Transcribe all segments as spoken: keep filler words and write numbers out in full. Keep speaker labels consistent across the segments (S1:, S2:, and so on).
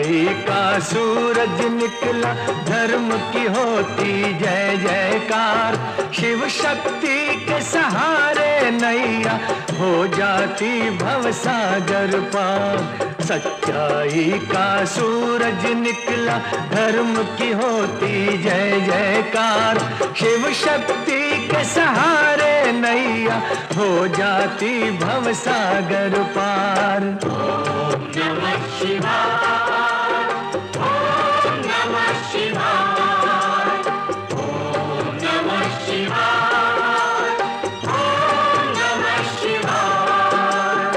S1: सच्चाई का सूरज निकला, धर्म की होती जय जयकार। शिव शक्ति के सहारे नैया हो जाती भवसागर पार। सच्चाई का सूरज निकला, धर्म की होती जय जयकार। शिव शक्ति के सहारे नैया हो जाती भवसागर पार।
S2: ओम नमः शिवाय, ओम नमः शिवाय, ओम नमः शिवाय, ओम नमः शिवाय।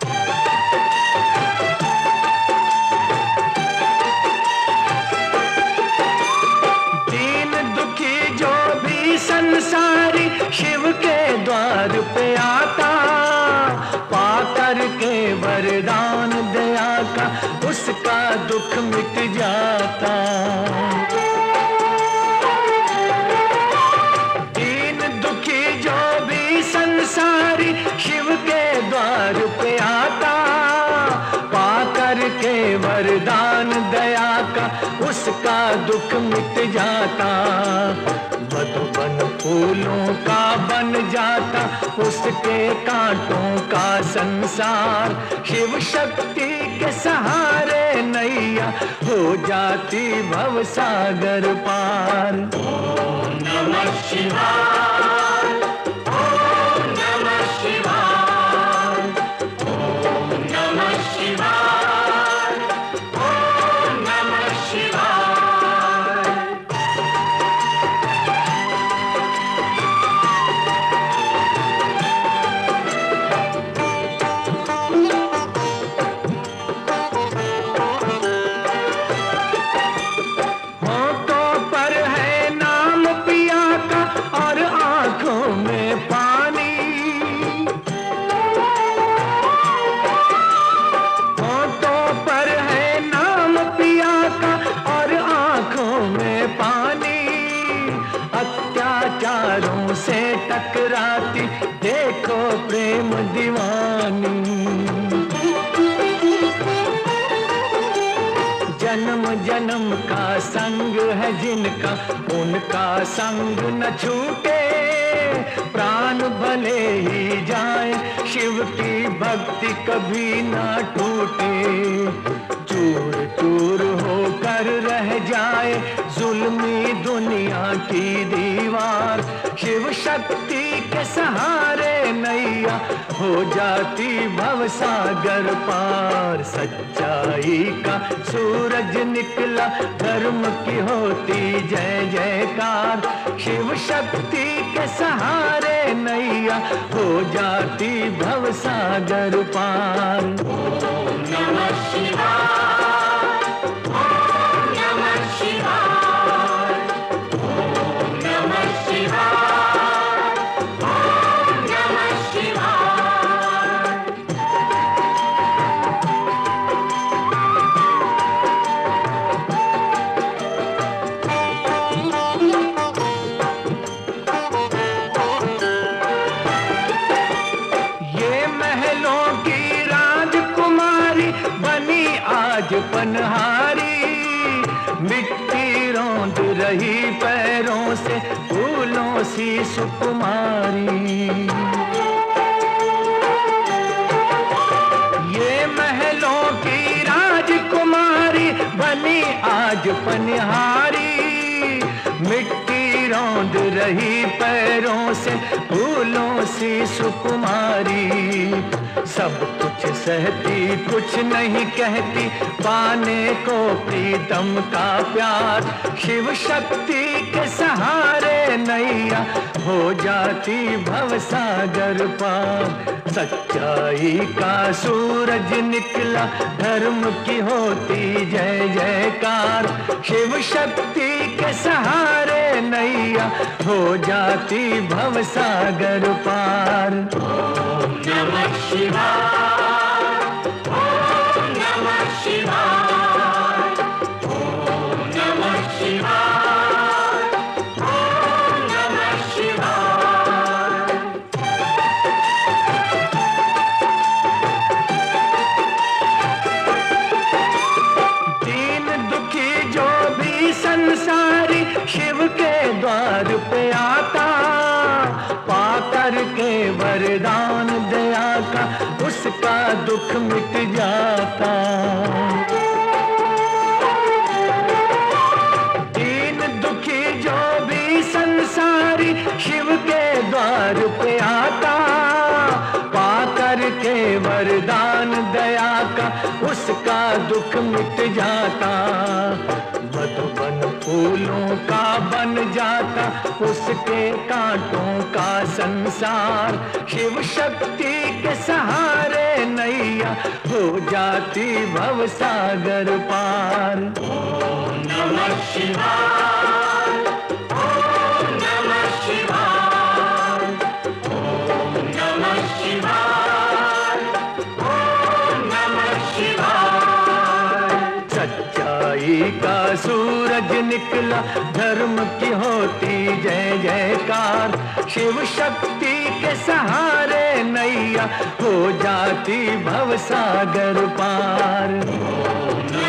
S1: दीन दुखी जो भी संसारी शिव के द्वार पे आता, पाकर के वरदान दया का उसका दुख मिट जाता। दीन दुखी जो भी संसारी शिव के द्वार पे आता, पाकर के वरदान दया का उसका दुख मिट जाता। मधुबन फूलों का बन जाता उसके कांटों का संसार। शिव शक्ति के सहारे नैया हो जाती भवसागर पार।
S2: ओम नमः शिवाय, ओम नमः शिवाय, ओम नमः शिवाय, ओम नमः शिवाय।
S1: अत्याचारों से टकराती देखो प्रेम दीवानी। जन्म जन्म का संग है जिनका, उनका संग न छूटे। प्राण भले ही जाए शिव की भक्ति कभी ना टूटे। चूर चूर होकर रह जाए जुल्मी दुनिया की दीवार। शिव शक्ति के सहारे नैया हो जाती भवसागर पार। सच्चाई का सूरज निकला, धर्म की होती जय जयकार। शिव शक्ति के सहारे नैया हो जाती भवसागर पार।
S2: ओम नमः शिवाय, ओम नमः शिवाय, ओम नमः शिवाय, ओम नमः शिवाय।
S1: ये महलों की राजकुमारी बनी आज पनहारी। मिट्टी रौंद रही पैरों से फूलों सी सुकुमारी। ये महलों की राजकुमारी बनी आज पनहारी। मिट्टी रौंद रही पैरों से फूलों सी सुकुमारी। सब कुछ सहती कुछ नहीं कहती, पाने को प्रीतम का प्यार। शिव शक्ति के सहारे नैया हो जाती भवसागर पार। सच्चाई का सूरज निकला, धर्म की होती जय जयकार। शिव शक्ति के सहारे नैया हो जाती भवसागर पार।
S2: ओम नमः शिवाय, ओम नमः शिवाय, ओम नमः शिवाय, ओम नमः शिवाय।
S1: दीन दुख मिट जाता। दीन दुखी जो भी संसारी शिव के द्वार पे आता, पाकर के वरदान दया का उसका दुख मिट जाता। मधुबन फूलों का बन जाता उसके कांटों का संसार। शिव शक्ति के सहारे नैया हो जाती भव सागर पार।
S2: ओम नमः शिवाय, ओम नमः शिवाय, ओम नमः शिवाय, ओम नमः शिवाय।
S1: सच्चाई का सूरज निकला, धर्म की होती जय जयकार। शिव शक्ति के सहारे नैया हो जाती भव सागर पार।
S2: ओम